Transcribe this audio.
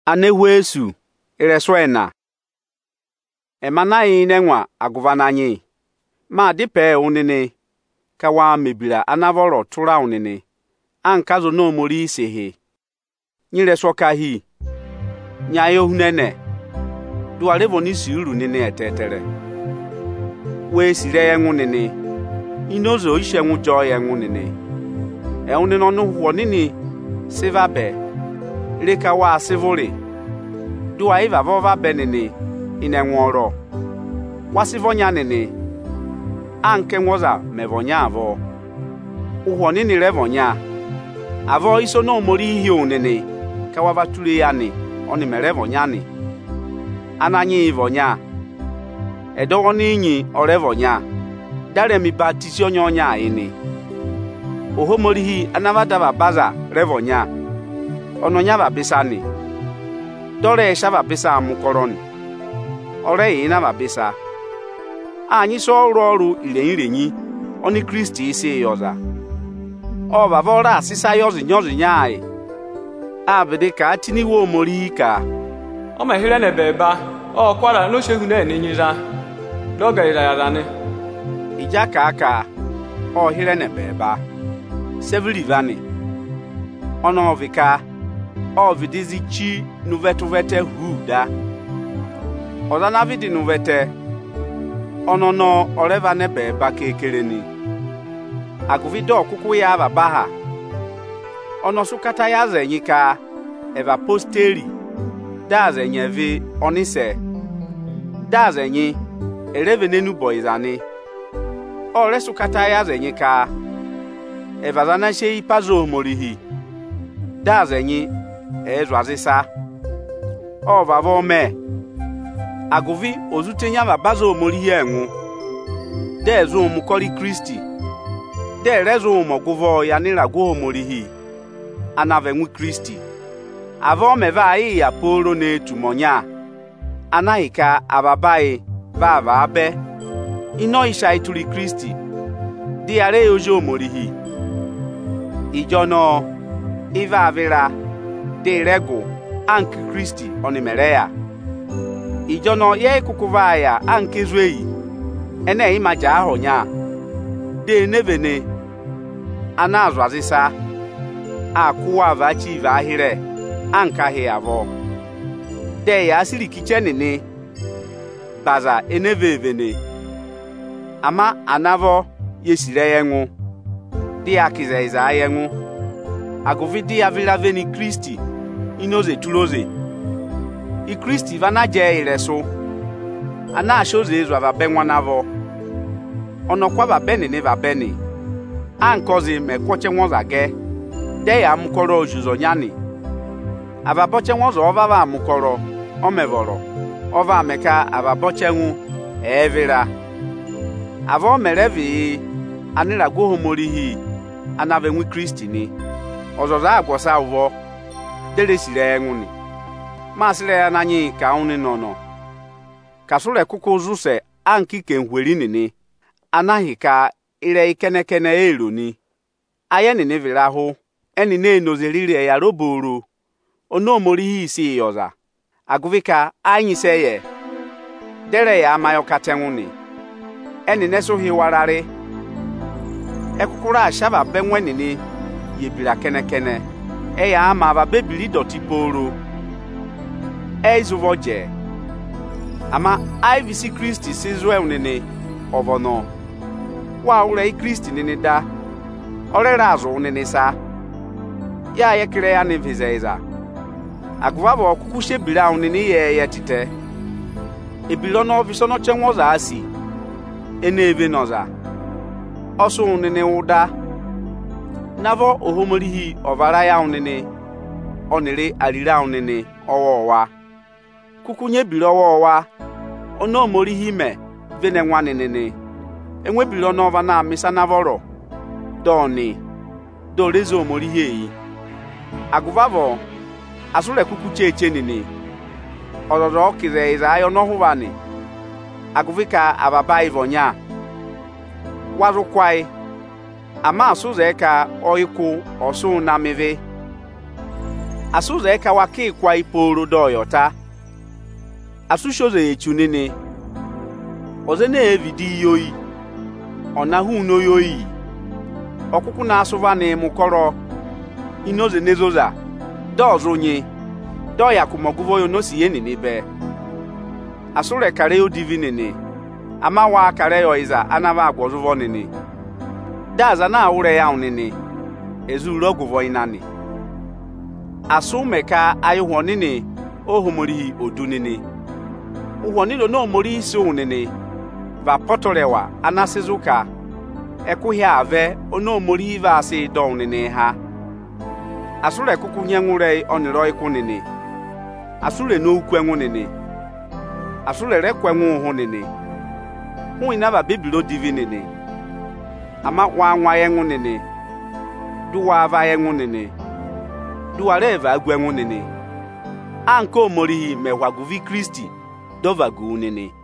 Anehwesu ireswena emanaghị nenwa agụvananyị ma dịpe unene kawa mebira anavọrọ tụra unene ankazo n'omori isehe nyireswokahi nyayo hunene duarevo nisi uru nene etetere we sire yenwu nene inozo ishenwu jo yenwu nene unene onu huo nini sivabe rekawa sivori dua iva vova benene inenworo wasivonya nene anke nwoza mevonya avo uho nini revonya avo iso no mori ihe onene kawava tule yani oni merevonya ni ananyi ivonya edowo ninyi orevonya dare mi batisi onyonya ini oho morihi anavadava baza revonya ononya babisani dore shaba bisa amukoroni ore ina babisa anyi so ọrụ irenyi oni Kristi isi yoza o bavora asisa yozi nyozi nyai abede ka tiniwo mori ka o mahire ne beba o kwara no shehu na enyira doga ira yarane ija ka o hire ne beba sevili vani ono vika o vidizi chi nuvetuvete huda odana vidi nuvete onono oreva nebe bakekereni aguvido kuku ya babaha ono sukata ya zenyika eva posteri dazenyevi onise dazenyi erevenenu boizani ore sukata ya zenyika eva zana shei pazo morihi dazenyi ezwazisa ovavome aguvi ozutenya babazo omori yenwu dezo omukori Kristi de rezo omoguvo yanira go omorihi anavenwu Kristi avome vai ya poro ne tumonya anaika ababai vava abe ino isha ituri Kristi di are ojo omorihi ijono iva avira de rego anki Kristi onimereya ijono ye kukuvaya anki zwei ene imaja ahonya de nevene anazwazisa akuwa vachi vahire anka he avo de ya siri kichenene baza enevevene ama anavo yesire yenwu di akizeiza yenwu aguvidi aviraveni Kristi inoze tuloze i Kristi vana je ireso ana shoze ezu avabenwa navo onokwa babene va bene ankozi mekwoche nwoza ge de ya mukoro ojuzo nyani ababoche nwoza ovava amukoro omevoro ova ameka ababoche nwu evira avo merevi anira gohomorihi anavenwi Kristi ni ozoza agwosa uvo dere sire enwuni masire ya nanyi ka uni nono kasure kuku zuse anki kenhweri nini anaghị ka ire ikenekene eroni aye nini virahu eni ne nozerire ya roboro onomori isi yoza aguvika anyi seye dere ya amayo katenwuni eni neso hiwarare ekukura shaba benwe nini yebira kenekene eya ama ba bebili doti poro eizuvoje ama ivc Kristi sizwe unene ovono wa ure Kristi nene da orera azu unene sa ya yekire ya nevizeza aguvavo kukushe bila unene ye tite ebilono ofisono chenwoza asi eneve noza oso unene uda navo ohomorihi ovara ya unene onere arira unene owowa kukunye biro owowa ono morihi me vene nwane nene enwe biro nova na misa navoro doni do rezo morihi eyi aguvavo asure kukucheche nene ododo kize iza ayo no huvani aguvika ababa ivonya warukwai ama asuze ka oiku osu na meve asuze kawa ke kwa iporo doyota asushoze echunene ozene evidi yoyi onahu no yoyi okuku na asuva na mukoro inoze nezoza dozonye doya kumoguvo no siye nebe asure kare yo divinene ama wa kare yo iza anaba agwozuvo nene daza na awure ya unene ezuro guvo inani asumeka ayuhonene ohumuri odunene uhonilo no mori si unene va potorewa anasizuka ekuhia ave ono mori va si donene ha asure kukunyenwure oniro ikunene asure no ukwenwunene asure rekwenwu hunene hu inaba biblo divinene ama wa yenwunene duwa va yenwunene duwa reva agwenwunene anko mori mehwaguvi Kristi dovagu nene